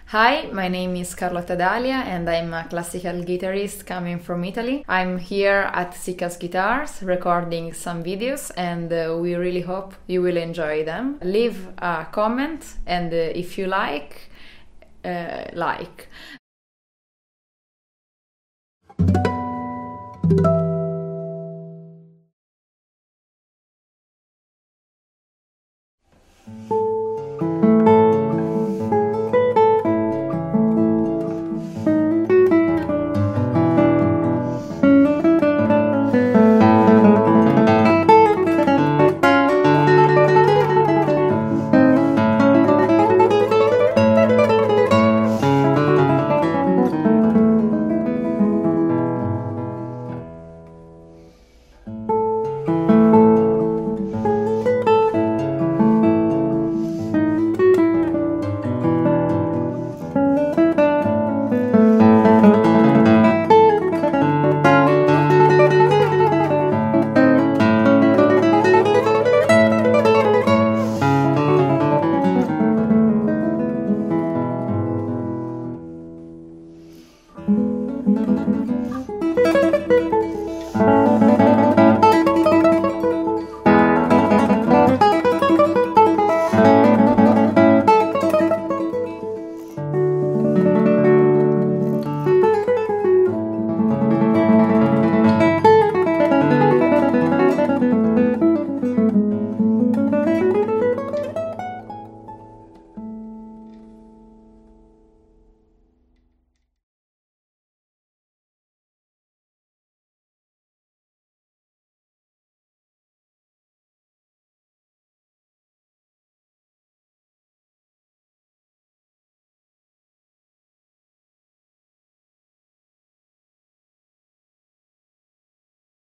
Hi, my name is Carlotta Dalia and I'm a classical guitarist coming from Italy. I'm here at Sikas Guitars recording some videos and we really hope you will enjoy them. Leave a comment and if you like.